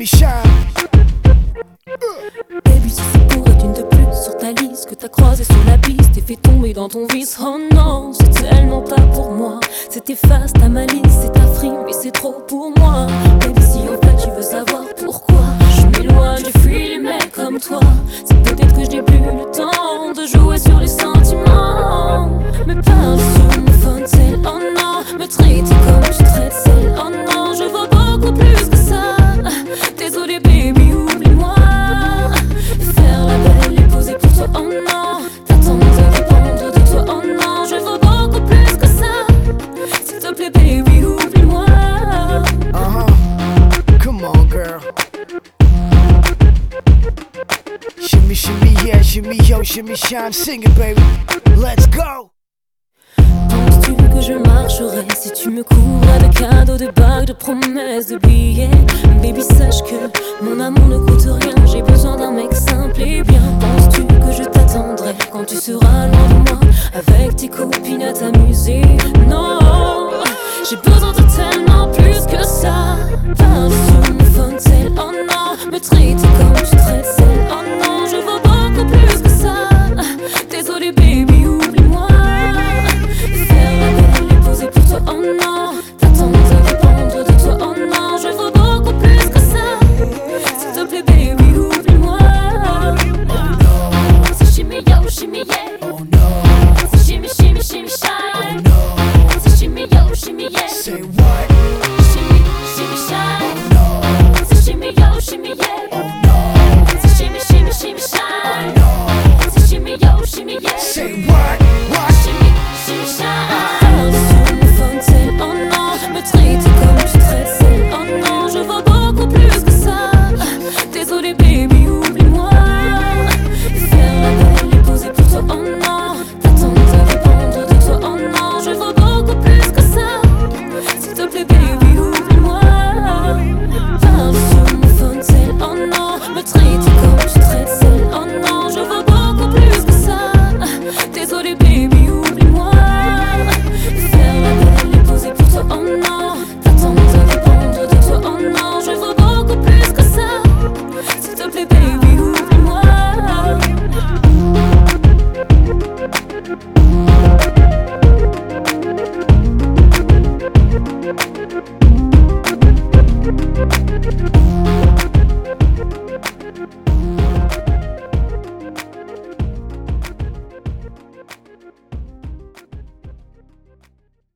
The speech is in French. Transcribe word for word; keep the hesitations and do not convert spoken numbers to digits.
shimmy shine. Baby, si c'est pour être une de plus sur ta liste, que t'as croisé sur la piste, t'es fait tomber dans ton vice. Oh non, c'est tellement pas pour moi. C'est tes faces, ta malice, c'est ta frime, mais c'est trop pour moi. Baby, si en fait tu veux savoir pourquoi je m'éloigne, je fuis les mecs comme toi, c'est peut-être que je n'ai plus le temps de jouer sur les sentiments. Me parle sur mon phone, c'est oh non, me traiter comme tu traites celle. Oh non, je vois beaucoup plus que ça. Désolé baby, oublie-moi. Faire la belle et poser pour toi, oh non. T'attends de dépendre de toi, oh non. Je veux beaucoup plus que ça. S'il te plaît baby, oublie-moi. Uh-huh, come on girl. Shimmy, shimmy, yeah, shimmy, yo, shimmy, shine, sing it baby. Let's go. Penses-tu que je marcherai si tu me couvres de cadeaux, de bagues, de promesses, de billets? Baby, sache que mon amour ne coûte rien. J'ai besoin d'un mec simple et bien. Penses-tu que je t'attendrai quand tu seras loin de moi, avec tes copines à t'amuser? Non, j'ai besoin de tellement plus que ça. Parle sur mon phone, tel oh non, me traiter comme tu traites celle. Oh non, je veux beaucoup plus que ça. Désolé baby, oublie-moi. Pour toi, oh non, t'attends de dépendre de toi, oh non, je veux beaucoup plus que ça. S'il te plaît, baby, oublie-moi. C'est shimmy yo, shimmy yeah. C'est shimmy, shimmy, shimmy shine. C'est shimmy yo, shimmy yeah. Say what? Shimmy, shimmy shine. C'est shimmy yo, shimmy yeah. C'est shimmy, shimmy, shimmy shine. C'est shimmy yo, shimmy yeah. Say what? What? Shimmy, shimmy shine. Oh non, me traiter comme tu traites celle. Oh non, je veux beaucoup plus que ça. Désolé baby, oublie-moi. Faire la belle et poser pour toi, oh non. T'attends de dépendre de toi, oh non. Je veux beaucoup plus que ça. S'il te plaît baby, oublie-moi. Parle sur mon phone, tel oh non. Me traiter comme tu traites celle. Oh non, je veux beaucoup plus que ça. Désolé baby, oublie-moi. Faire la belle pour toi, oh non. T'attends de dépendre de toi, oh non. Je veux beaucoup plus que ça. S'il te plaît baby, oublie-moi. Thank you.